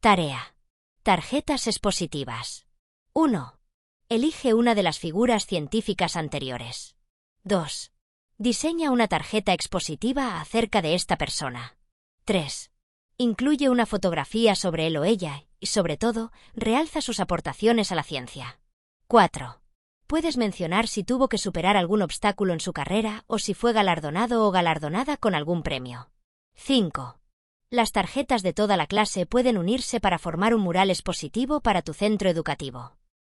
Tarea. Tarjetas expositivas. 1. Elige una de las figuras científicas anteriores. 2. Diseña una tarjeta expositiva acerca de esta persona. 3. Incluye una fotografía sobre él o ella y, sobre todo, realza sus aportaciones a la ciencia. 4. Puedes mencionar si tuvo que superar algún obstáculo en su carrera o si fue galardonado o galardonada con algún premio. 5. Las tarjetas de toda la clase pueden unirse para formar un mural expositivo para tu centro educativo.